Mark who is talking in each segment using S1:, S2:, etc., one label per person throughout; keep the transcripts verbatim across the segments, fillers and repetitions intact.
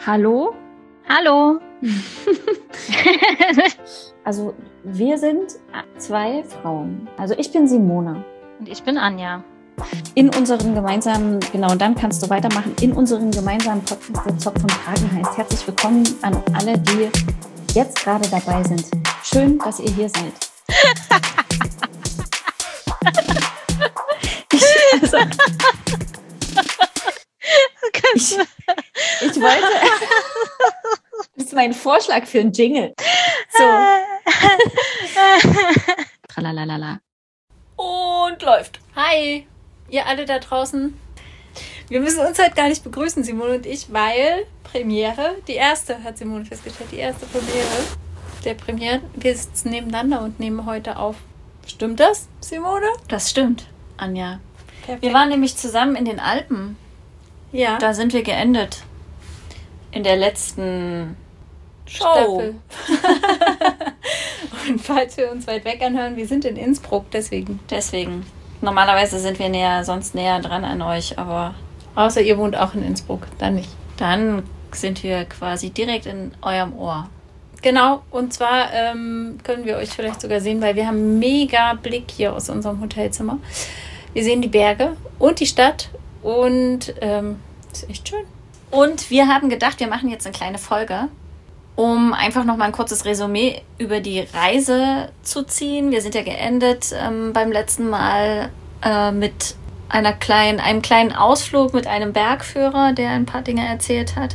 S1: Hallo?
S2: Hallo.
S1: Also wir sind zwei Frauen. Also ich bin Simone.
S2: Und ich bin Anja.
S1: In unserem gemeinsamen, genau, und dann kannst du weitermachen, in unserem gemeinsamen Podcast, der Zopf von Hagen heißt. Herzlich willkommen an alle, die jetzt gerade dabei sind. Schön, dass ihr hier seid. ich, also, ich, ich wollte... Das ist mein Vorschlag für einen Jingle. So. Tralalala.
S3: Und läuft. Hi, ihr alle da draußen. Wir müssen uns halt gar nicht begrüßen, Simone und ich, weil Premiere, die erste, hat Simone festgestellt, die erste Premiere der Premiere. Wir sitzen nebeneinander und nehmen heute auf. Stimmt das, Simone?
S2: Das stimmt, Anja.
S3: Perfekt.
S2: Wir waren nämlich zusammen in den Alpen.
S3: Ja.
S2: Da sind wir geendet. In der letzten Show.
S3: Staffel. Und falls wir uns weit weg anhören, wir sind in Innsbruck, deswegen.
S2: Deswegen. Normalerweise sind wir näher, sonst näher dran an euch, aber
S3: Außer ihr wohnt auch in Innsbruck, dann nicht.
S2: dann sind wir quasi direkt in eurem Ohr.
S3: Genau, und zwar ähm, können wir euch vielleicht sogar sehen, weil wir haben einen mega Blick hier aus unserem Hotelzimmer. Wir sehen die Berge und die Stadt und ähm, ist echt schön.
S2: Und wir haben gedacht, wir machen jetzt eine kleine Folge, um einfach noch mal ein kurzes Resümee über die Reise zu ziehen. Wir sind ja geendet ähm, beim letzten Mal äh, mit einer kleinen, einem kleinen Ausflug mit einem Bergführer, der ein paar Dinge erzählt hat.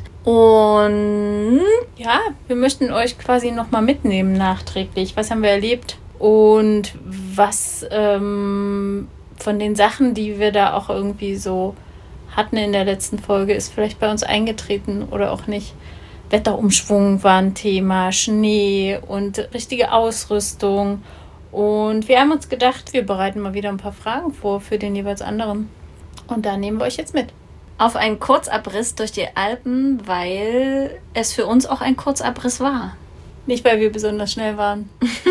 S2: Und
S3: Ja, wir möchten euch quasi nochmal mitnehmen nachträglich. Was haben wir erlebt und was ähm, von den Sachen, die wir da auch irgendwie so hatten in der letzten Folge, ist vielleicht bei uns eingetreten oder auch nicht. Wetterumschwung war ein Thema, Schnee und richtige Ausrüstung. Und wir haben uns gedacht, wir bereiten mal wieder ein paar Fragen vor für den jeweils anderen. Und da nehmen wir euch jetzt mit.
S2: auf einen Kurzabriss durch die Alpen, weil es für uns auch ein Kurzabriss war.
S3: Nicht, weil wir besonders schnell waren.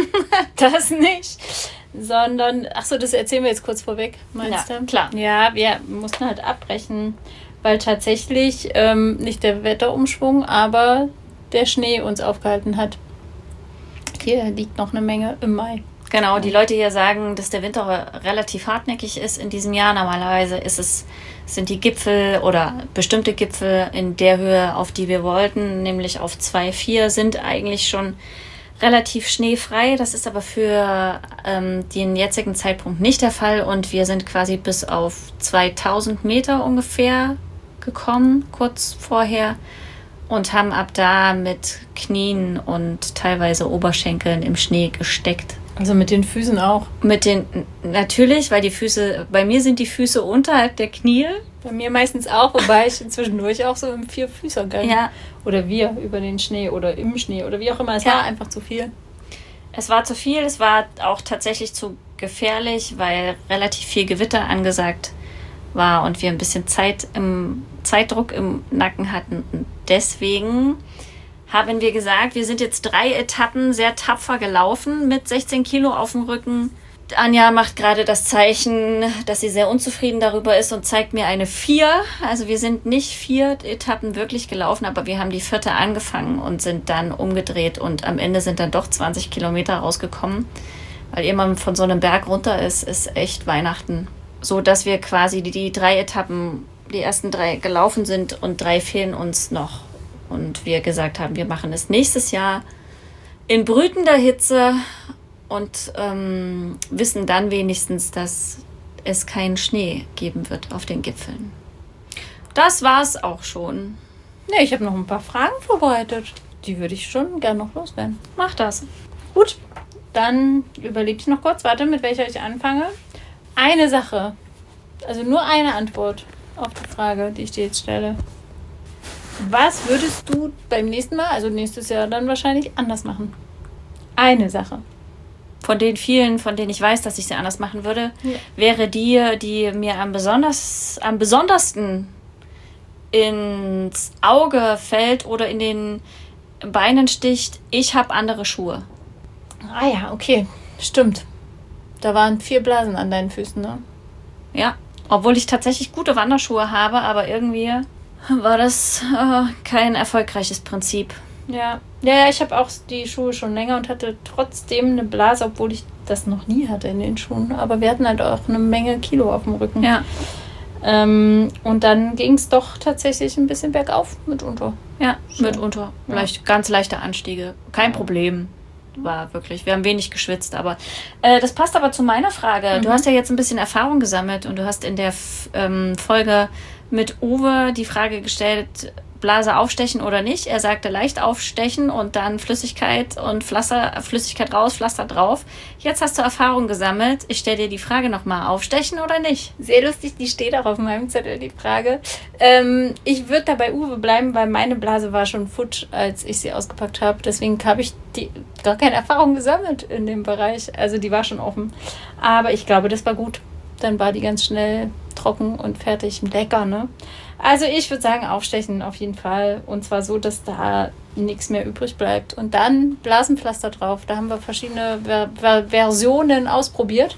S3: Das nicht. Sondern, ach so, das erzählen wir jetzt kurz vorweg, meinst
S2: Ja,
S3: du?
S2: klar.
S3: Ja, wir mussten halt abbrechen, weil tatsächlich ähm, nicht der Wetterumschwung, aber der Schnee uns aufgehalten hat. Hier liegt noch eine Menge im Mai.
S2: Genau, die Leute hier sagen, dass der Winter relativ hartnäckig ist in diesem Jahr. Normalerweise ist es, sind die Gipfel oder bestimmte Gipfel in der Höhe, auf die wir wollten, nämlich auf zwei Komma vier, sind eigentlich schon relativ schneefrei. Das ist aber für ähm, den jetzigen Zeitpunkt nicht der Fall. Und wir sind quasi bis auf zweitausend Meter ungefähr gekommen, kurz vorher. Und haben ab da mit Knien und teilweise Oberschenkeln im Schnee gesteckt.
S3: Also mit den Füßen auch.
S2: Mit den, natürlich, weil die Füße, bei mir sind die Füße unterhalb der Knie.
S3: Bei mir meistens auch, wobei ich zwischendurch auch so im Vierfüßergang.
S2: Ja.
S3: Oder wir über den Schnee oder im Schnee oder wie auch immer. Es
S2: Ja.
S3: war einfach zu viel.
S2: Es war zu viel, es war auch tatsächlich zu gefährlich, weil relativ viel Gewitter angesagt war und wir ein bisschen Zeit im, Zeitdruck im Nacken hatten. Und deswegen haben wir gesagt, wir sind jetzt drei Etappen sehr tapfer gelaufen mit sechzehn Kilo auf dem Rücken. Anja macht gerade das Zeichen, dass sie sehr unzufrieden darüber ist und zeigt mir eine vier. Also wir sind nicht vier Etappen wirklich gelaufen, aber wir haben die vierte angefangen und sind dann umgedreht und am Ende sind dann doch zwanzig Kilometer rausgekommen. Weil ehe man von so einem Berg runter ist, ist echt Weihnachten. So dass wir quasi die, die drei Etappen, die ersten drei gelaufen sind und drei fehlen uns noch. Und wir gesagt haben, wir machen es nächstes Jahr in brütender Hitze und ähm, wissen dann wenigstens, dass es keinen Schnee geben wird auf den Gipfeln. Das war's auch schon.
S3: Ne, ich habe noch ein paar Fragen vorbereitet. Die würde ich schon gerne noch loswerden.
S2: Mach das.
S3: Gut, dann überlege ich noch kurz. Warte, mit welcher ich anfange. Eine Sache, also nur eine Antwort auf die Frage, die ich dir jetzt stelle. Was würdest du beim nächsten Mal, also nächstes Jahr dann wahrscheinlich, anders machen? Eine Sache.
S2: Von den vielen, von denen ich weiß, dass ich sie anders machen würde,
S3: Ja.
S2: wäre die, die mir am, besonders, am besondersten ins Auge fällt oder in den Beinen sticht. Ich habe andere Schuhe.
S3: Ah ja, okay, stimmt. Da waren vier Blasen an deinen Füßen, ne?
S2: Ja, obwohl ich tatsächlich gute Wanderschuhe habe, aber irgendwie war das äh, kein erfolgreiches Prinzip.
S3: Ja, ja, ja, ich habe auch die Schuhe schon länger und hatte trotzdem eine Blase, obwohl ich das noch nie hatte in den Schuhen. Aber wir hatten halt auch eine Menge Kilo auf dem Rücken.
S2: Ja.
S3: Ähm, und dann ging es doch tatsächlich ein bisschen bergauf mitunter.
S2: Ja,
S3: Schön.
S2: mitunter.
S3: Ja.
S2: Leicht, ganz leichte Anstiege. Kein Problem. War wirklich. Wir haben wenig geschwitzt, aber äh, das passt aber zu meiner Frage.
S3: Mhm.
S2: Du hast ja jetzt ein bisschen Erfahrung gesammelt und du hast in der F- ähm, Folge mit Uwe die Frage gestellt, Blase aufstechen oder nicht. Er sagte leicht aufstechen und dann Flüssigkeit und Pflaster, Flüssigkeit raus, Pflaster drauf. Jetzt hast du Erfahrung gesammelt. Ich stelle dir die Frage nochmal, aufstechen oder nicht?
S3: Sehr lustig, die steht auch auf meinem Zettel, die Frage. Ähm, ich würde da bei Uwe bleiben, weil meine Blase war schon futsch, als ich sie ausgepackt habe. Deswegen habe ich die, gar keine Erfahrung gesammelt in dem Bereich. Also die war schon offen. Aber ich glaube, das war gut. Dann war die ganz schnell trocken und fertig. Lecker, ne? Also ich würde sagen, aufstechen auf jeden Fall. Und zwar so, dass da nichts mehr übrig bleibt. Und dann Blasenpflaster drauf. Da haben wir verschiedene Ver- Ver- Versionen ausprobiert.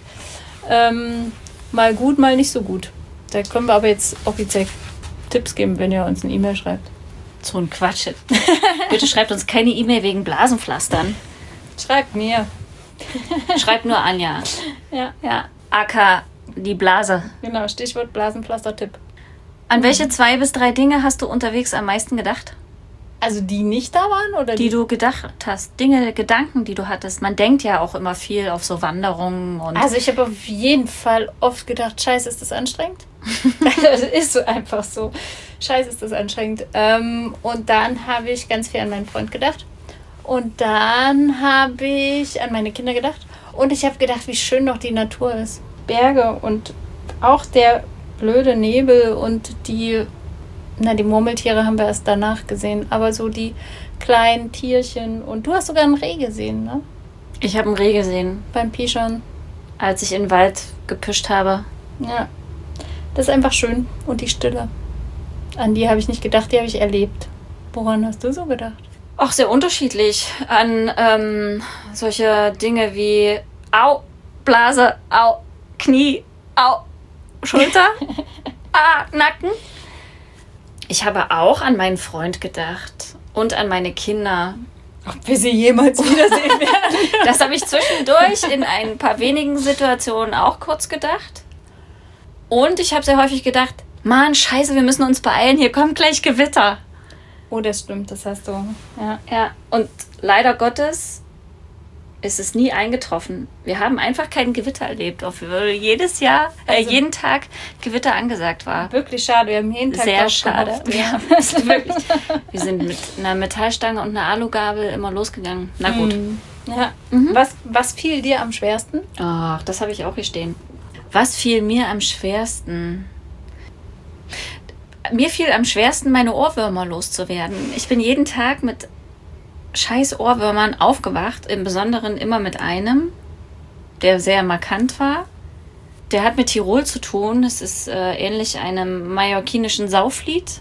S3: Ähm, mal gut, mal nicht so gut. Da können wir aber jetzt offiziell Tipps geben, wenn ihr uns eine E-Mail schreibt.
S2: So ein Quatsch. Bitte schreibt uns keine E-Mail wegen Blasenpflastern.
S3: Schreibt mir.
S2: Schreibt nur Anja.
S3: Ja,
S2: Ja, A K die Blase.
S3: genau. Stichwort Blasenpflaster-Tipp.
S2: An welche zwei bis drei Dinge hast du unterwegs am meisten gedacht?
S3: Also die nicht da waren? Oder
S2: Die du gedacht hast. Dinge, Gedanken, die du hattest. Man denkt ja auch immer viel auf so Wanderungen und...
S3: Also ich habe auf jeden Fall oft gedacht, scheiße, ist das anstrengend? Das ist so einfach so. Scheiße, ist das anstrengend. Ähm, und dann habe ich ganz viel an meinen Freund gedacht. Und dann habe ich an meine Kinder gedacht. Und ich habe gedacht, wie schön doch die Natur ist. Berge und auch der blöde Nebel und die, na, die Murmeltiere haben wir erst danach gesehen. Aber so die kleinen Tierchen. Und du hast sogar einen Reh gesehen, ne?
S2: Ich habe einen Reh gesehen,
S3: Beim Pischern.
S2: als ich in den Wald gepischt habe.
S3: Ja, das ist einfach schön. Und die Stille. An die habe ich nicht gedacht, die habe ich erlebt. Woran hast du so gedacht?
S2: Auch sehr unterschiedlich. An ähm, solche Dinge wie Au, Blase, Au, Knie, Au, Schulter, ah, Nacken. Ich habe auch an meinen Freund gedacht und an meine Kinder.
S3: Ob wir sie jemals wiedersehen werden.
S2: Das habe ich zwischendurch in ein paar wenigen Situationen auch kurz gedacht. Und ich habe sehr häufig gedacht, Mann, scheiße, wir müssen uns beeilen, hier kommt gleich Gewitter.
S3: Oh, das stimmt, das hast du. Ja.
S2: Ja, und leider Gottes ist es nie eingetroffen. Wir haben einfach kein Gewitter erlebt, obwohl jedes Jahr, äh,
S3: Also-
S2: jeden Tag Gewitter angesagt war.
S3: Wirklich schade, wir haben jeden Tag
S2: Sehr
S3: drauf
S2: schade.
S3: gehofft.
S2: Wir, haben es wirklich, wir sind mit einer Metallstange und einer Alugabel immer losgegangen. Na gut.
S3: Mhm. Ja.
S2: Mhm.
S3: Was, was fiel dir am schwersten?
S2: Ach, das habe ich auch hier stehen. Was fiel mir am schwersten? Mir fiel am schwersten, meine Ohrwürmer loszuwerden. Ich bin jeden Tag mit scheiß Ohrwürmern aufgewacht, im Besonderen immer mit einem, der sehr markant war. Der hat mit Tirol zu tun. Es ist äh, ähnlich einem mallorquinischen Sauflied,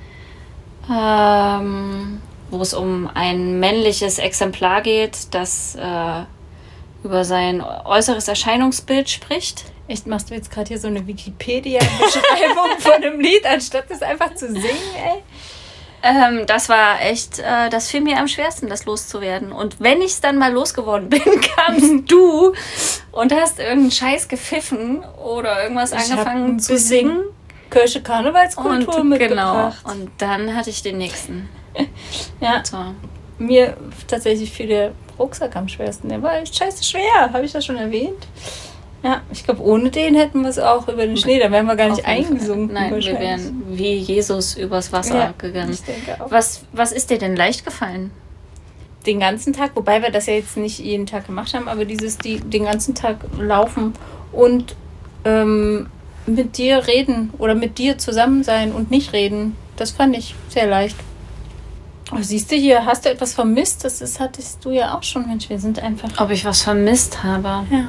S2: ähm, wo es um ein männliches Exemplar geht, das äh, über sein äußeres Erscheinungsbild spricht.
S3: Echt, machst du jetzt gerade hier so eine Wikipedia-Beschreibung von einem Lied, anstatt das einfach zu singen, ey?
S2: Ähm, das war echt, äh, das fiel mir am schwersten, das loszuwerden. Und wenn ich es dann mal losgeworden bin, kamst du und hast irgendeinen Scheiß gepfiffen oder irgendwas
S3: Ich hab ein
S2: angefangen zu
S3: bisschen
S2: singen.
S3: Kölsche Karnevalskultur
S2: Und, genau.
S3: mitgebracht.
S2: Und dann hatte ich den nächsten.
S3: Ja,
S2: So.
S3: mir tatsächlich fiel der Rucksack am schwersten. Der war echt scheiße schwer, habe ich das schon erwähnt? Ja, ich glaube, ohne den hätten wir es auch über den Schnee, da wären wir gar nicht
S2: Auf jeden Fall.
S3: eingesunken.
S2: Nein, wir
S3: wahrscheinlich.
S2: wären wie Jesus übers Wasser
S3: Ja,
S2: gegangen.
S3: ich denke auch.
S2: Was, was ist dir denn leicht gefallen?
S3: Den ganzen Tag, wobei wir das ja jetzt nicht jeden Tag gemacht haben, aber dieses, die, den ganzen Tag laufen und ähm, mit dir reden oder mit dir zusammen sein und nicht reden, das fand ich sehr leicht. Oh, siehst du hier, hast du etwas vermisst? Das ist, hattest du ja auch schon, Mensch, wir sind einfach...
S2: Ob ich was vermisst habe?
S3: Ja.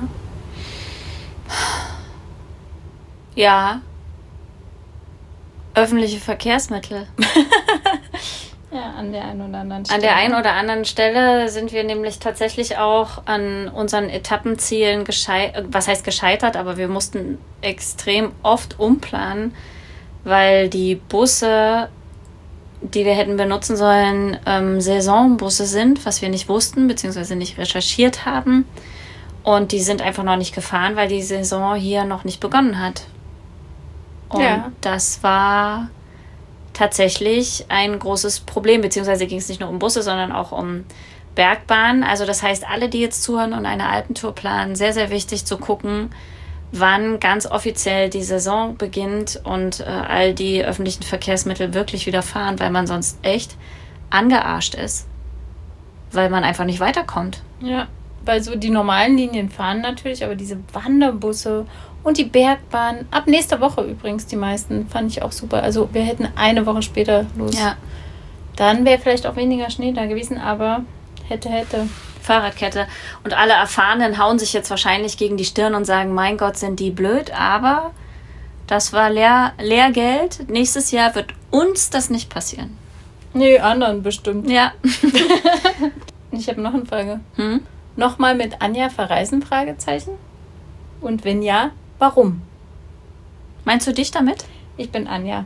S2: Ja. Öffentliche Verkehrsmittel.
S3: Ja, an der einen oder anderen Stelle.
S2: An der einen oder anderen Stelle sind wir nämlich tatsächlich auch an unseren Etappenzielen gescheitert, was heißt gescheitert, aber wir mussten extrem oft umplanen, weil die Busse die wir hätten benutzen sollen, ähm, Saisonbusse sind, was wir nicht wussten, beziehungsweise nicht recherchiert haben. Und die sind einfach noch nicht gefahren, weil die Saison hier noch nicht begonnen hat. Und ja. das war tatsächlich ein großes Problem, beziehungsweise ging es nicht nur um Busse, sondern auch um Bergbahnen. Also das heißt, alle, die jetzt zuhören und eine Alpentour planen, sehr, sehr wichtig zu gucken, wann ganz offiziell die Saison beginnt und äh, all die öffentlichen Verkehrsmittel wirklich wieder fahren, weil man sonst echt angearscht ist, weil man einfach nicht weiterkommt.
S3: Ja, weil so die normalen Linien fahren natürlich, aber diese Wanderbusse und die Bergbahn, ab nächster Woche übrigens die meisten, fand ich auch super. Also wir hätten eine Woche später los.
S2: Ja.
S3: Dann wäre vielleicht auch weniger Schnee da gewesen, aber hätte, hätte.
S2: Fahrradkette. Und alle Erfahrenen hauen sich jetzt wahrscheinlich gegen die Stirn und sagen, mein Gott, sind die blöd, aber das war Lehr- Lehrgeld. Nächstes Jahr wird uns das nicht passieren.
S3: Nee, anderen bestimmt.
S2: Ja.
S3: Ich habe noch eine Frage.
S2: Hm?
S3: Nochmal mit Anja verreisen? Fragezeichen. Und wenn ja, warum?
S2: Meinst du dich damit?
S3: Ich bin Anja.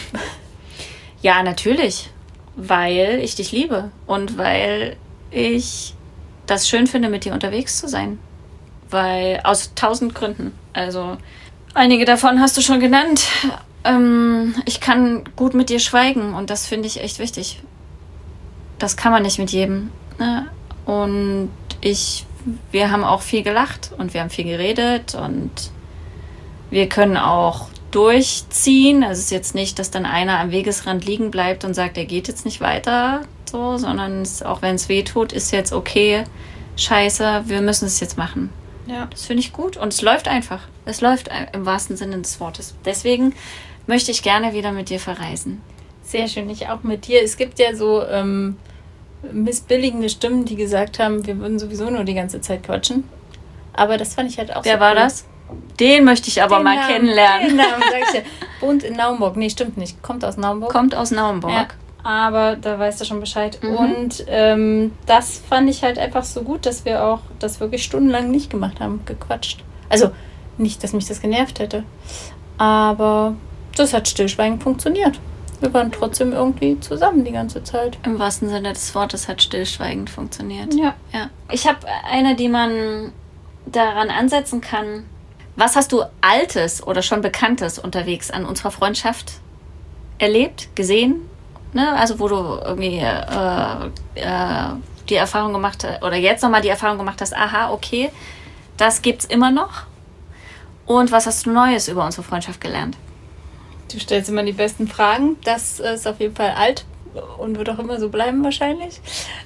S2: Ja, natürlich. Weil ich dich liebe und weil ich das schön finde, mit dir unterwegs zu sein. Weil, aus tausend Gründen. Also, einige davon hast du schon genannt. Ähm, ich kann gut mit dir schweigen und das finde ich echt wichtig. Das kann man nicht mit jedem. Ne? Und ich, wir haben auch viel gelacht und wir haben viel geredet und wir können auch durchziehen. Also es ist jetzt nicht, dass dann einer am Wegesrand liegen bleibt und sagt, er geht jetzt nicht weiter, so, sondern es, auch wenn es weh tut, ist jetzt okay, scheiße, wir müssen es jetzt machen.
S3: Ja.
S2: Das finde ich gut und es läuft einfach. Es läuft im wahrsten Sinne des Wortes. Deswegen möchte ich gerne wieder mit dir verreisen.
S3: Sehr schön, ich auch mit dir. Es gibt ja so ähm, missbilligende Stimmen, die gesagt haben, wir würden sowieso nur die ganze Zeit quatschen. Aber das fand ich halt auch
S2: Wer
S3: so
S2: war
S3: cool.
S2: das? Den möchte ich aber
S3: den
S2: mal
S3: Namen,
S2: kennenlernen.
S3: Den Namen, sag ich dir. Wohnt in Naumburg. Nee, stimmt nicht. Kommt aus Naumburg.
S2: Kommt aus Naumburg.
S3: Ja, aber da weißt du schon Bescheid.
S2: Mhm.
S3: Und ähm, das fand ich halt einfach so gut, dass wir auch das wirklich stundenlang nicht gemacht haben, gequatscht. Also nicht, dass mich das genervt hätte. Aber das hat stillschweigend funktioniert. Wir waren trotzdem irgendwie zusammen die ganze Zeit.
S2: Im wahrsten Sinne des Wortes hat stillschweigend funktioniert.
S3: Ja.
S2: ja. Ich habe eine, die man daran ansetzen kann. Was hast du Altes oder schon Bekanntes unterwegs an unserer Freundschaft erlebt, gesehen? Ne? Also wo du irgendwie äh, äh, die Erfahrung gemacht hast, oder jetzt nochmal die Erfahrung gemacht hast, aha, okay, das gibt's immer noch. Und was hast du Neues über unsere Freundschaft gelernt?
S3: Du stellst immer die besten Fragen. Das ist auf jeden Fall alt und wird auch immer so bleiben wahrscheinlich.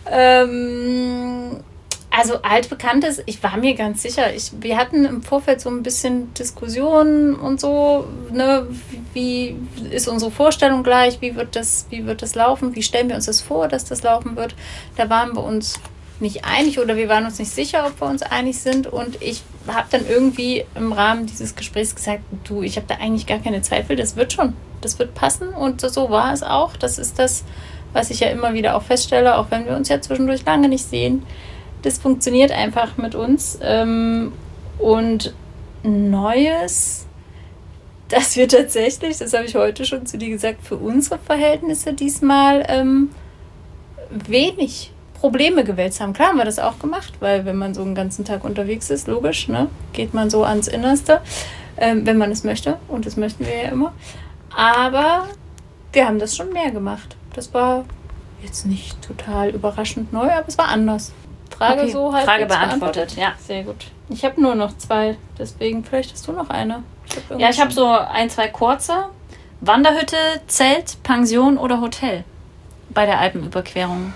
S3: Ähm, also altbekanntes, ich war mir ganz sicher, ich, wir hatten im Vorfeld so ein bisschen Diskussionen und so, ne, wie, wie ist unsere Vorstellung gleich, wie wird das, wie wird das laufen, wie stellen wir uns das vor, dass das laufen wird. Da waren wir uns nicht einig oder wir waren uns nicht sicher, ob wir uns einig sind und ich habe dann irgendwie im Rahmen dieses Gesprächs gesagt, du, ich habe da eigentlich gar keine Zweifel, das wird schon, das wird passen und so war es auch. Das ist das, was ich ja immer wieder auch feststelle, auch wenn wir uns ja zwischendurch lange nicht sehen. Das funktioniert einfach mit uns und Neues, dass wir tatsächlich, das habe ich heute schon zu dir gesagt, für unsere Verhältnisse diesmal ähm, wenig Probleme gewälzt haben. Klar haben wir das auch gemacht, weil wenn man so einen ganzen Tag unterwegs ist, logisch, ne, geht man so ans Innerste, ähm, wenn man es möchte. Und das möchten wir ja immer. Aber wir haben das schon mehr gemacht. Das war jetzt nicht total überraschend neu, aber es war anders. Frage
S2: okay.
S3: so halt.
S2: Frage beantwortet, ja.
S3: Sehr gut. Ich habe nur noch zwei, deswegen vielleicht hast du noch eine.
S2: Ich hab ja, ich habe so ein, zwei kurze. Wanderhütte, Zelt, Pension oder Hotel bei der Alpenüberquerung?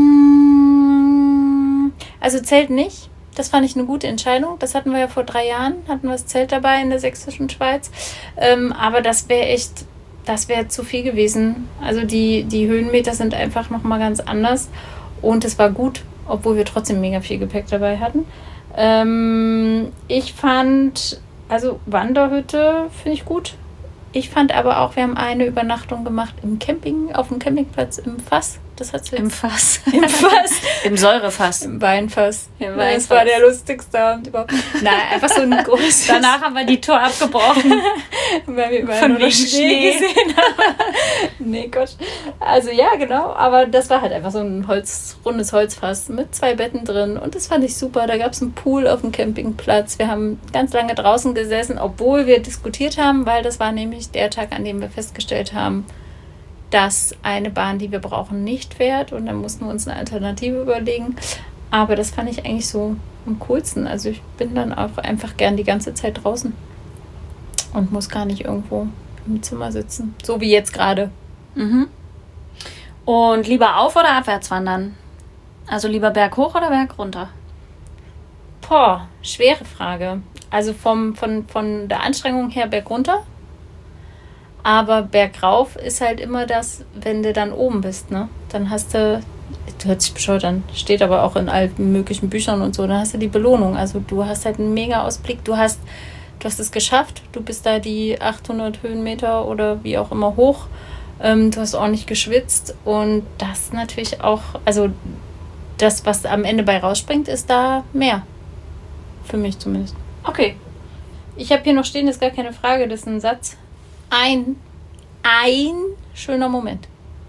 S3: Also Zelt nicht. Das fand ich eine gute Entscheidung. Das hatten wir ja vor drei Jahren. Hatten wir das Zelt dabei in der sächsischen Schweiz. Ähm, aber das wäre echt, das wäre zu viel gewesen. Also die, die Höhenmeter sind einfach nochmal ganz anders. Und es war gut, obwohl wir trotzdem mega viel Gepäck dabei hatten. Ähm, ich fand, also Wanderhütte finde ich gut. Ich fand aber auch, wir haben eine Übernachtung gemacht im Camping, auf dem Campingplatz im Fass. Das hat sie
S2: Im Fass.
S3: Im Fass.
S2: Im Säurefass.
S3: Im Weinfass.
S2: Im Weinfass.
S3: Das war der lustigste Abend überhaupt. Nein, einfach so ein großes...
S2: Danach haben wir die Tour abgebrochen.
S3: Weil wir überall
S2: Von
S3: nur
S2: wegen
S3: Schnee,
S2: Schnee
S3: gesehen haben. Nee, Gott. Also ja, genau. Aber das war halt einfach so ein Holz, rundes Holzfass mit zwei Betten drin. Und das fand ich super. Da gab es einen Pool auf dem Campingplatz. Wir haben ganz lange draußen gesessen, obwohl wir diskutiert haben, weil das war nämlich der Tag, an dem wir festgestellt haben, dass eine Bahn, die wir brauchen, nicht fährt. Und dann mussten wir uns eine Alternative überlegen. Aber das fand ich eigentlich so am coolsten. Also ich bin dann auch einfach gern die ganze Zeit draußen und muss gar nicht irgendwo im Zimmer sitzen. So wie jetzt gerade.
S2: Mhm. Und lieber auf- oder abwärts wandern? Also lieber berghoch oder bergunter?
S3: Boah, schwere Frage. Also vom, von, von der Anstrengung her bergunter. Aber bergauf ist halt immer das, wenn du dann oben bist, ne? Dann hast du, du hört sich bescheuert an, steht aber auch in allen möglichen Büchern und so, dann hast du die Belohnung. Also du hast halt einen mega Ausblick, du hast, du hast es geschafft, du bist da die achthundert Höhenmeter oder wie auch immer hoch, ähm, du hast ordentlich geschwitzt und das natürlich auch, also das, was am Ende bei rausspringt, ist da mehr. Für mich zumindest.
S2: Okay.
S3: Ich habe hier noch stehen, das ist gar keine Frage, das ist ein Satz. Ein, ein schöner Moment.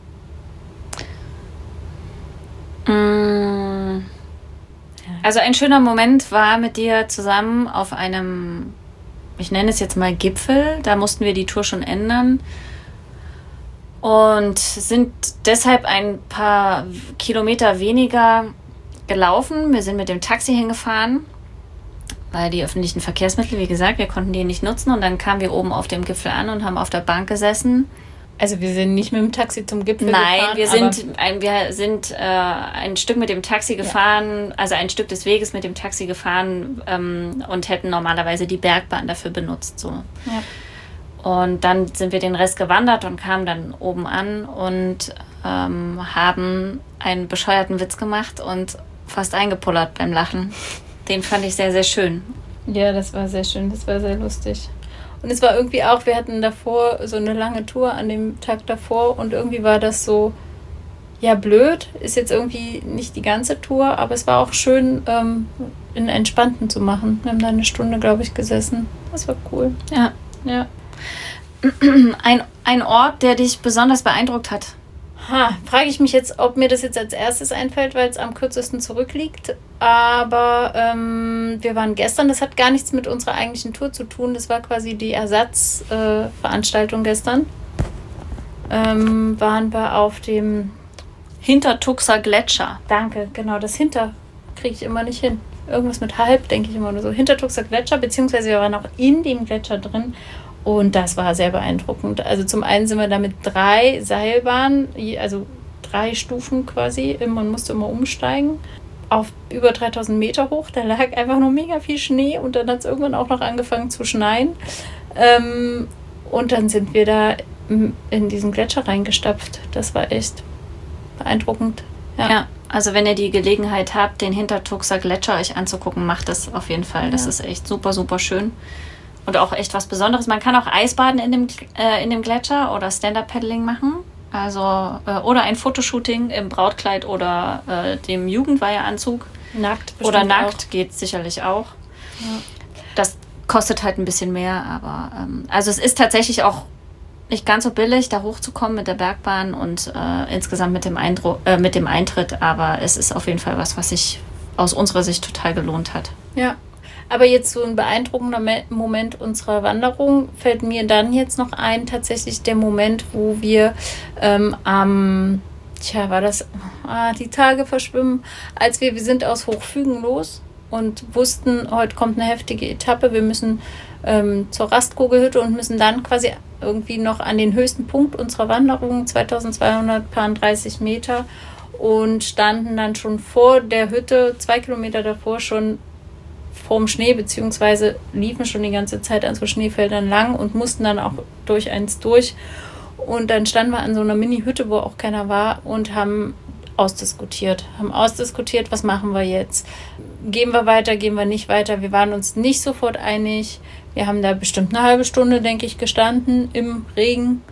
S2: Also ein schöner Moment war mit dir zusammen auf einem, ich nenne es jetzt mal Gipfel, da mussten wir die Tour schon ändern und sind deshalb ein paar Kilometer weniger gelaufen. Wir sind mit dem Taxi hingefahren, weil die öffentlichen Verkehrsmittel, wie gesagt, wir konnten die nicht nutzen. Und dann kamen wir oben auf dem Gipfel an und haben auf der Bank gesessen.
S3: Also wir sind nicht mit dem Taxi zum Gipfel
S2: Nein,
S3: gefahren.
S2: wir sind, ein, wir sind äh, ein Stück mit dem Taxi gefahren, ja. Also ein Stück des Weges mit dem Taxi gefahren ähm, und hätten normalerweise die Bergbahn dafür benutzt. So.
S3: Ja.
S2: Und dann sind wir den Rest gewandert und kamen dann oben an und ähm, haben einen bescheuerten Witz gemacht und fast eingepullert beim Lachen. Den fand ich sehr, sehr schön.
S3: Ja, das war sehr schön. Das war sehr lustig. Und es war irgendwie auch, wir hatten davor so eine lange Tour an dem Tag davor und irgendwie war das so, ja, blöd. Ist jetzt irgendwie nicht die ganze Tour, aber es war auch schön, ähm, in Entspannten zu machen. Wir haben da eine Stunde, glaube ich, gesessen. Das war cool.
S2: Ja.
S3: Ja.
S2: Ein, ein Ort, der dich besonders beeindruckt hat?
S3: Ha, frage ich mich jetzt, ob mir das jetzt als erstes einfällt, weil es am kürzesten zurückliegt. Aber ähm, wir waren gestern, das hat gar nichts mit unserer eigentlichen Tour zu tun. Das war quasi die Ersatzveranstaltung äh, gestern. Ähm, waren wir auf dem
S2: Hintertuxer Gletscher.
S3: Danke, genau, das Hinter kriege ich immer nicht hin. Irgendwas mit halb, denke ich immer nur so. Hintertuxer Gletscher, beziehungsweise wir waren auch in dem Gletscher drin. Und das war sehr beeindruckend. Also zum einen sind wir da mit drei Seilbahnen, also drei Stufen quasi, man musste immer umsteigen, auf über dreitausend Meter hoch. Da lag einfach nur mega viel Schnee und dann hat es irgendwann auch noch angefangen zu schneien. Ähm, und dann sind wir da in diesen Gletscher reingestapft. Das war echt beeindruckend. Ja.
S2: Ja, also wenn ihr die Gelegenheit habt, den Hintertuxer Gletscher euch anzugucken, macht das auf jeden Fall. Das ja. ist echt super, super schön. Und auch echt was Besonderes. Man kann auch Eisbaden in dem, äh, in dem Gletscher oder Stand-Up-Paddling machen. Also, äh, oder ein Fotoshooting im Brautkleid oder äh, dem Jugendweiheanzug.
S3: Nackt
S2: Oder nackt
S3: auch.
S2: Geht sicherlich auch.
S3: Ja.
S2: Das kostet halt ein bisschen mehr, aber ähm, also es ist tatsächlich auch nicht ganz so billig, da hochzukommen mit der Bergbahn und äh, insgesamt mit dem, Eindruck, äh, mit dem Eintritt. Aber es ist auf jeden Fall was, was sich aus unserer Sicht total gelohnt hat.
S3: Ja. Aber jetzt so ein beeindruckender Moment unserer Wanderung fällt mir dann jetzt noch ein, tatsächlich der Moment, wo wir ähm, am, tja, war das, ah, die Tage verschwimmen, als wir, wir sind aus Hochfügen los und wussten, heute kommt eine heftige Etappe, wir müssen ähm, zur Rastkugelhütte und müssen dann quasi irgendwie noch an den höchsten Punkt unserer Wanderung, zweitausendzweihundertdreißig Meter, und standen dann schon vor der Hütte, zwei Kilometer davor schon vorm Schnee, beziehungsweise liefen schon die ganze Zeit an so Schneefeldern lang und mussten dann auch durch eins durch. Und dann standen wir an so einer Mini-Hütte, wo auch keiner war, und haben ausdiskutiert. Haben ausdiskutiert, was machen wir jetzt? Gehen wir weiter, gehen wir nicht weiter? Wir waren uns nicht sofort einig. Wir haben da bestimmt eine halbe Stunde, denke ich, gestanden im Regen.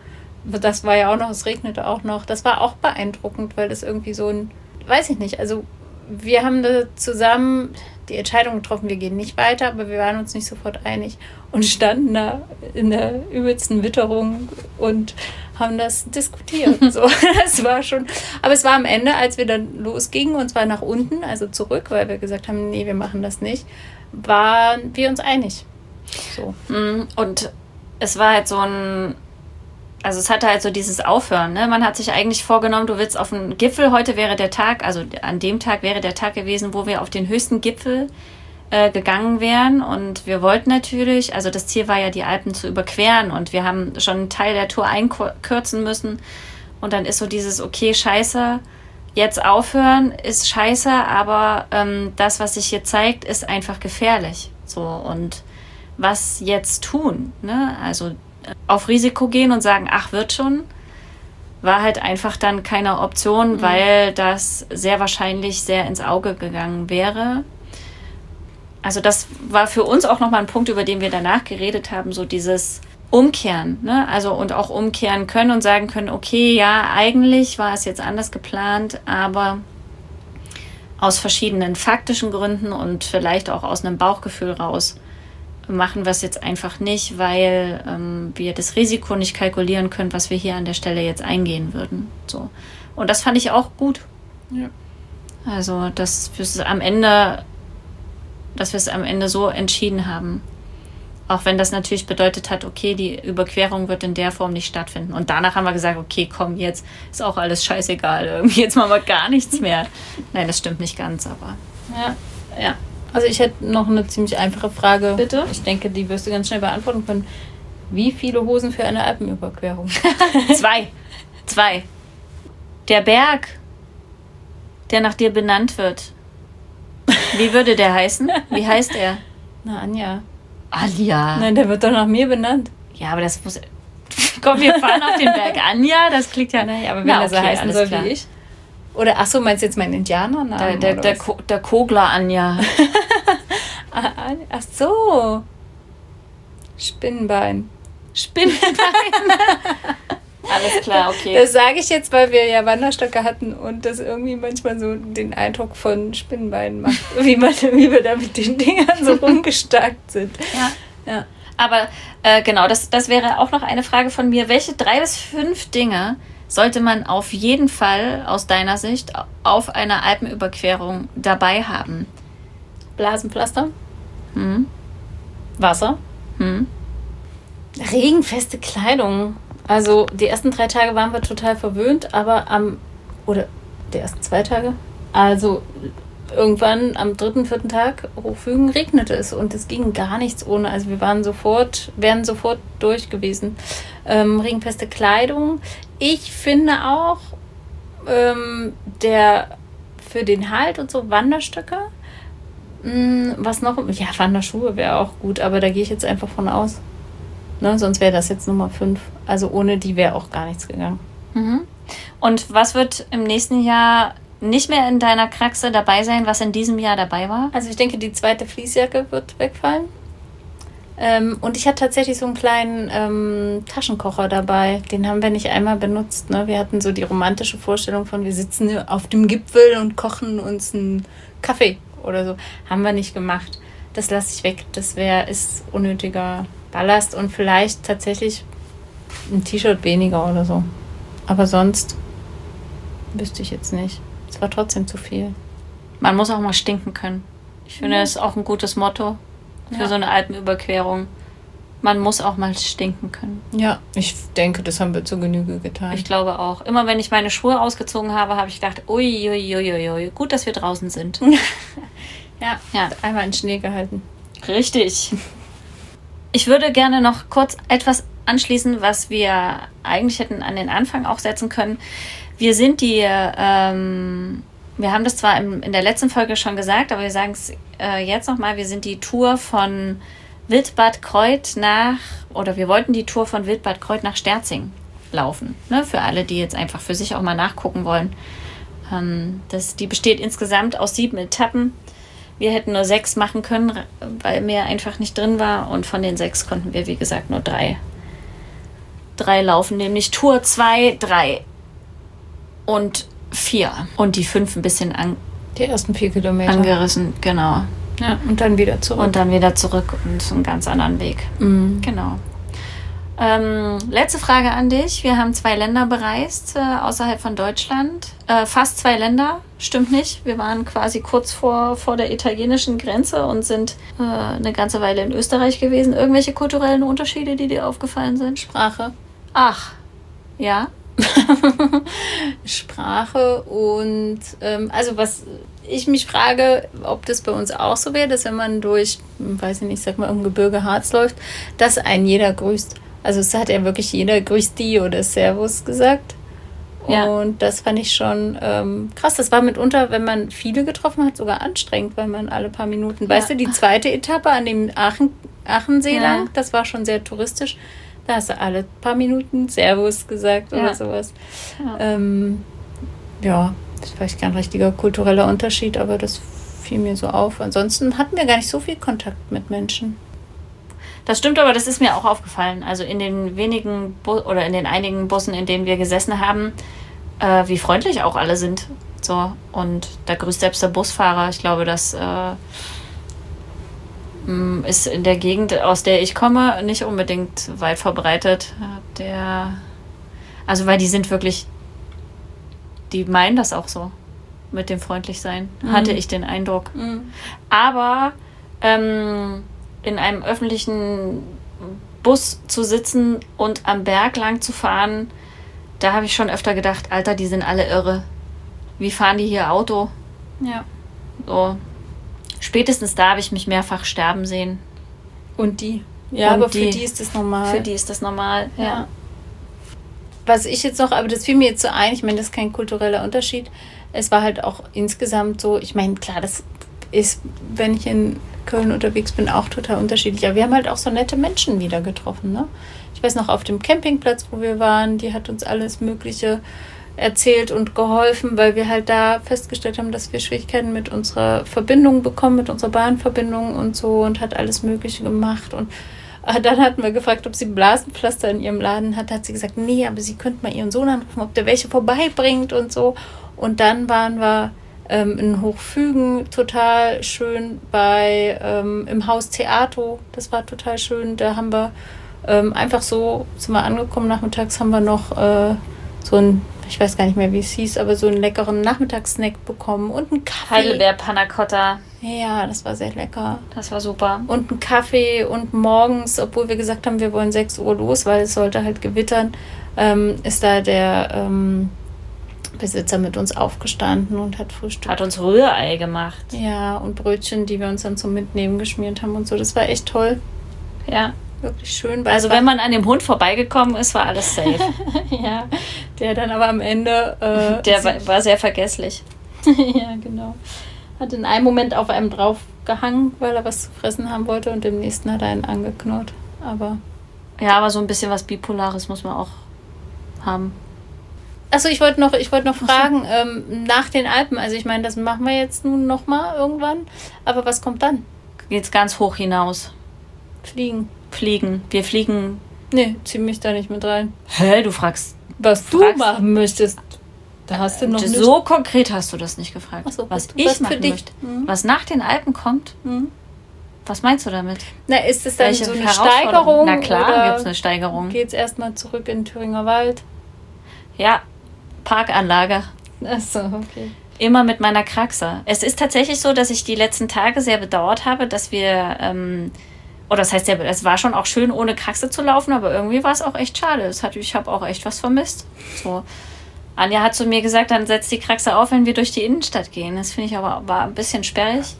S3: das war ja auch noch, es regnete auch noch. Das war auch beeindruckend, weil das irgendwie so ein, weiß ich nicht, also wir haben da zusammen die Entscheidung getroffen, wir gehen nicht weiter, aber wir waren uns nicht sofort einig und standen da in der übelsten Witterung und haben das diskutiert. So, das war schon, aber es war am Ende, als wir dann losgingen, und zwar nach unten, also zurück, weil wir gesagt haben, nee, wir machen das nicht, waren wir uns einig. So.
S2: Und es war halt so ein, also es hatte halt so dieses Aufhören, ne? Man hat sich eigentlich vorgenommen, du willst auf den Gipfel, heute wäre der Tag, also an dem Tag wäre der Tag gewesen, wo wir auf den höchsten Gipfel äh, gegangen wären, und wir wollten natürlich, also das Ziel war ja, die Alpen zu überqueren, und wir haben schon einen Teil der Tour einkürzen müssen, und dann ist so dieses, okay, scheiße, jetzt aufhören ist scheiße, aber ähm, das, was sich hier zeigt, ist einfach gefährlich, so, und was jetzt tun, ne? Also auf Risiko gehen und sagen, ach, wird schon, war halt einfach dann keine Option, mhm. weil das sehr wahrscheinlich sehr ins Auge gegangen wäre. Also das war für uns auch nochmal ein Punkt, über den wir danach geredet haben, so dieses Umkehren, ne? Also und auch umkehren können und sagen können, okay, ja, eigentlich war es jetzt anders geplant, aber aus verschiedenen faktischen Gründen und vielleicht auch aus einem Bauchgefühl raus machen wir es jetzt einfach nicht, weil ähm, wir das Risiko nicht kalkulieren können, was wir hier an der Stelle jetzt eingehen würden. So. Und das fand ich auch gut.
S3: Ja.
S2: Also, dass wir es am Ende, dass wir es am Ende so entschieden haben. Auch wenn das natürlich bedeutet hat, okay, die Überquerung wird in der Form nicht stattfinden. Und danach haben wir gesagt, okay, komm, jetzt ist auch alles scheißegal. Irgendwie jetzt machen wir gar nichts mehr. Nein, das stimmt nicht ganz, aber
S3: ja, ja. Also ich hätte noch eine ziemlich einfache Frage.
S2: Bitte?
S3: Ich denke, die wirst du ganz schnell beantworten können. Wie viele Hosen für eine Alpenüberquerung?
S2: Zwei. Zwei. Der Berg, der nach dir benannt wird. Wie würde der heißen? Wie heißt er?
S3: Na, Anja.
S2: Anja.
S3: Nein, der wird doch nach mir benannt.
S2: Ja, aber das muss... Komm, wir fahren auf den Berg Anja. Das klingt ja...
S3: Naja, aber wenn
S2: Na,
S3: er so
S2: okay,
S3: heißen
S2: alles
S3: soll
S2: klar.
S3: wie ich. Oder, ach so, meinst du jetzt meinen Indianernamen?
S2: Der, der,
S3: oder
S2: der,
S3: was?
S2: Ko- der Kogler Anja.
S3: Ach so. Spinnbein.
S2: Spinnbein. Alles klar, okay.
S3: Das sage ich jetzt, weil wir ja Wanderstöcke hatten und das irgendwie manchmal so den Eindruck von Spinnbeinen macht. wie, man, wie wir da mit den Dingern so rumgestarkt sind.
S2: Ja.
S3: Ja.
S2: Aber äh, genau, das, das wäre auch noch eine Frage von mir. Welche drei bis fünf Dinge sollte man auf jeden Fall aus deiner Sicht auf einer Alpenüberquerung dabei haben?
S3: Blasenpflaster.
S2: Hm?
S3: Wasser.
S2: Hm?
S3: Regenfeste Kleidung. Also die ersten drei Tage waren wir total verwöhnt, aber am, oder die ersten zwei Tage, also irgendwann am dritten, vierten Tag Hochfügen regnete es und es ging gar nichts ohne. Also wir waren sofort, wären sofort durch gewesen. Ähm, regenfeste Kleidung. Ich finde auch ähm, der für den Halt und so Wanderstöcke. Mh, was noch? Ja, Wanderschuhe wäre auch gut, aber da gehe ich jetzt einfach von aus. Ne, sonst wäre das jetzt Nummer fünf. Also ohne die wäre auch gar nichts gegangen.
S2: Mhm. Und was wird im nächsten Jahr nicht mehr in deiner Kraxe dabei sein, was in diesem Jahr dabei war?
S3: Also ich denke, die zweite Fließjacke wird wegfallen. Ähm, und ich hatte tatsächlich so einen kleinen ähm, Taschenkocher dabei. Den haben wir nicht einmal benutzt. Ne? Wir hatten so die romantische Vorstellung von, wir sitzen auf dem Gipfel und kochen uns einen Kaffee oder so. Haben wir nicht gemacht. Das lasse ich weg. Das wäre ist unnötiger Ballast und vielleicht tatsächlich ein T-Shirt weniger oder so. Aber sonst wüsste ich jetzt nicht. Es war trotzdem zu viel.
S2: Man muss auch mal stinken können. Ich finde,
S3: Ja.
S2: das ist auch ein gutes Motto für
S3: Ja.
S2: so eine Alpenüberquerung. Man muss auch mal stinken können.
S3: Ja, ich denke, das haben wir zur Genüge getan.
S2: Ich glaube auch. Immer wenn ich meine Schuhe ausgezogen habe, habe ich gedacht, ui, ui, ui, ui, ui. Gut, dass wir draußen sind.
S3: ja,
S2: Ja.
S3: einmal in Schnee gehalten.
S2: Richtig. Ich würde gerne noch kurz etwas anschließen, was wir eigentlich hätten an den Anfang auch setzen können. Wir sind die, ähm, wir haben das zwar im, in der letzten Folge schon gesagt, aber wir sagen es äh, jetzt nochmal, wir sind die Tour von Wildbad Kreuth nach, oder wir wollten die Tour von Wildbad Kreuth nach Sterzing laufen. Ne? Für alle, die jetzt einfach für sich auch mal nachgucken wollen. Ähm, das, die besteht insgesamt aus sieben Etappen. Wir hätten nur sechs machen können, weil mehr einfach nicht drin war. Und von den sechs konnten wir, wie gesagt, nur drei drei laufen, nämlich Tour zwei, drei und vier. Und die fünf ein bisschen an,
S3: die ersten vier Kilometer
S2: angerissen, genau.
S3: Ja, und dann wieder zurück.
S2: Und dann wieder zurück und einen ganz anderen Weg.
S3: Mhm.
S2: Genau. Ähm, letzte Frage an dich. Wir haben zwei Länder bereist, äh, außerhalb von Deutschland. Äh, fast zwei Länder, stimmt nicht. Wir waren quasi kurz vor, vor der italienischen Grenze und sind äh, eine ganze Weile in Österreich gewesen. Irgendwelche kulturellen Unterschiede, die dir aufgefallen sind?
S3: Sprache.
S2: Ach, ja.
S3: Sprache und ähm, also was ich mich frage, ob das bei uns auch so wäre, dass wenn man durch, weiß ich nicht, sag mal, im Gebirge Harz läuft, dass einen jeder grüßt. Also es hat ja wirklich jeder grüßt die oder Servus gesagt. Ja. Und das fand ich schon ähm, krass. Das war mitunter, wenn man viele getroffen hat, sogar anstrengend, weil man alle paar Minuten, ja. Weißt du, die zweite Etappe an dem Aachen, Aachensee ja. lang, das war schon sehr touristisch. Da hast du alle paar Minuten Servus gesagt ja. oder sowas. Ja. Ähm, ja, das ist vielleicht kein richtiger kultureller Unterschied, aber das fiel mir so auf. Ansonsten hatten wir gar nicht so viel Kontakt mit Menschen.
S2: Das stimmt, aber das ist mir auch aufgefallen. Also in den wenigen Bu- oder in den einigen Bussen, in denen wir gesessen haben, äh, wie freundlich auch alle sind. So, und da grüßt selbst der Busfahrer. Ich glaube, das äh, ist in der Gegend, aus der ich komme, nicht unbedingt weit verbreitet. Der, also weil die sind wirklich, die meinen das auch so mit dem Freundlichsein, mhm. hatte ich den Eindruck.
S3: Mhm.
S2: Aber ähm, in einem öffentlichen Bus zu sitzen und am Berg lang zu fahren, da habe ich schon öfter gedacht, Alter, die sind alle irre. Wie fahren die hier Auto?
S3: Ja.
S2: So. Spätestens da habe ich mich mehrfach sterben sehen.
S3: Und die? Ja, und aber die, für die ist das normal.
S2: Für die ist das normal, ja. ja.
S3: Was ich jetzt noch, aber das fiel mir jetzt so ein, ich meine, das ist kein kultureller Unterschied. Es war halt auch insgesamt so, ich meine, klar, das ist, wenn ich in Köln unterwegs bin, auch total unterschiedlich. Aber wir haben halt auch so nette Menschen wieder getroffen, ne? Ich weiß noch, auf dem Campingplatz, wo wir waren, die hat uns alles Mögliche erzählt und geholfen, weil wir halt da festgestellt haben, dass wir Schwierigkeiten mit unserer Verbindung bekommen, mit unserer Bahnverbindung und so, und hat alles Mögliche gemacht. Und dann hatten wir gefragt, ob sie Blasenpflaster in ihrem Laden hat. Da hat sie gesagt, nee, aber sie könnte mal ihren Sohn anrufen, ob der welche vorbeibringt und so. Und dann waren wir ähm, in Hochfügen total schön bei ähm, im Haus Theato. Das war total schön. Da haben wir ähm, einfach so, sind wir angekommen, nachmittags haben wir noch äh, so ein, ich weiß gar nicht mehr, wie es hieß, aber so einen leckeren Nachmittagssnack bekommen und einen Kaffee.
S2: Heidelbeer Panna Cotta.
S3: Ja, das war sehr lecker.
S2: Das war super.
S3: Und einen Kaffee und morgens, obwohl wir gesagt haben, wir wollen sechs Uhr los, weil es sollte halt gewittern, ähm, ist da der ähm, Besitzer mit uns aufgestanden und hat Frühstück.
S2: Hat uns Rührei gemacht.
S3: Ja, und Brötchen, die wir uns dann zum Mitnehmen geschmiert haben und so. Das war echt toll.
S2: Ja.
S3: Wirklich schön.
S2: Also wenn man an dem Hund vorbeigekommen ist, war alles safe.
S3: Ja, der dann aber am Ende... Äh,
S2: der war, war sehr vergesslich.
S3: Ja, genau. Hat in einem Moment auf einem drauf gehangen, weil er was zu fressen haben wollte, und im nächsten hat er einen angeknurrt. Aber...
S2: Ja, aber so ein bisschen was Bipolares muss man auch haben.
S3: Achso, ich wollte noch, ich wollte noch fragen, ähm, nach den Alpen, also ich meine, das machen wir jetzt nun nochmal irgendwann, aber was kommt dann?
S2: Geht's ganz hoch hinaus.
S3: Fliegen.
S2: Fliegen. Wir fliegen.
S3: Nee, zieh mich da nicht mit rein.
S2: Hä, du fragst.
S3: Was du
S2: fragst,
S3: machen möchtest. Da hast du noch nicht.
S2: So konkret hast du das nicht gefragt.
S3: Ach so,
S2: was,
S3: was
S2: ich
S3: was
S2: machen
S3: für dich?
S2: möchte.
S3: Mhm.
S2: Was nach den Alpen kommt?
S3: Mhm.
S2: Was meinst du damit?
S3: Na, ist es dann
S2: Welche
S3: so eine
S2: Herausforderung?
S3: Steigerung?
S2: Na klar, gibt es eine Steigerung.
S3: Geht's erstmal zurück in den Thüringer Wald?
S2: Ja, Parkanlage.
S3: Achso, okay.
S2: Immer mit meiner Kraxe. Es ist tatsächlich so, dass ich die letzten Tage sehr bedauert habe, dass wir, ähm, oder das heißt, es war schon auch schön, ohne Kraxe zu laufen, aber irgendwie war es auch echt schade. Es hat, ich habe auch echt was vermisst. So. Anja hat zu mir gesagt, dann setzt die Kraxe auf, wenn wir durch die Innenstadt gehen. Das finde ich aber war ein bisschen sperrig.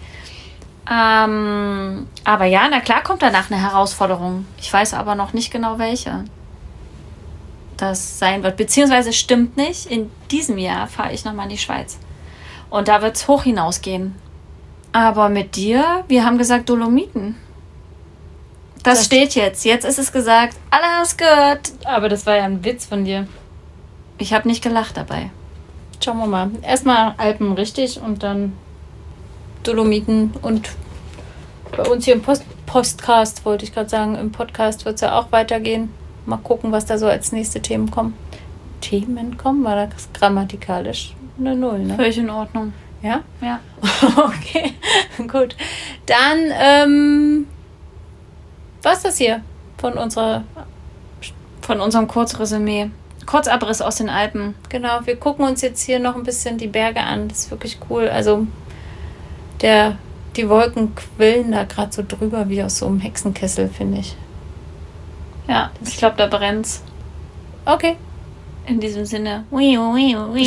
S2: Ähm, aber ja, na klar kommt danach eine Herausforderung. Ich weiß aber noch nicht genau, welche das sein wird. Beziehungsweise stimmt nicht, in diesem Jahr fahre ich nochmal in die Schweiz. Und da wird es hoch hinausgehen. Aber mit dir, wir haben gesagt Dolomiten. Das, das steht jetzt. Jetzt ist es gesagt. Alle haben es gehört.
S3: Aber das war ja ein Witz von dir.
S2: Ich habe nicht gelacht dabei.
S3: Schauen wir mal. Erstmal Alpen richtig und dann Dolomiten. Und bei uns hier im Post- Podcast, wollte ich gerade sagen, im Podcast wird es ja auch weitergehen. mal gucken, was da so als nächste Themen kommen. Themen kommen? War das grammatikalisch eine Null, ne?
S2: Völlig in Ordnung.
S3: Ja?
S2: Ja.
S3: Okay, gut. Dann, ähm, was ist das hier von unserer...
S2: Von unserem Kurzresümee. Kurzabriss aus den Alpen.
S3: Genau, wir gucken uns jetzt hier noch ein bisschen die Berge an. Das ist wirklich cool. Also, der, die Wolken quillen da gerade so drüber, wie aus so einem Hexenkessel, finde ich.
S2: Ja, ich glaube, da brennt's.
S3: Okay.
S2: In diesem Sinne. Ui, ui, ui.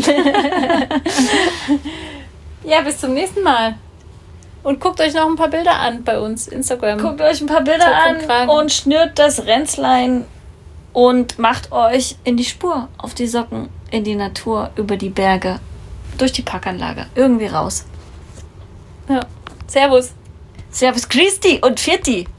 S3: Ja, bis zum nächsten Mal. Und guckt euch noch ein paar Bilder an bei uns, Instagram.
S2: Guckt euch ein paar Bilder an und schnürt das Ränzlein und macht euch in die Spur, auf die Socken, in die Natur, über die Berge, durch die Parkanlage, irgendwie raus.
S3: Ja. Servus.
S2: Servus Christi und Vierti.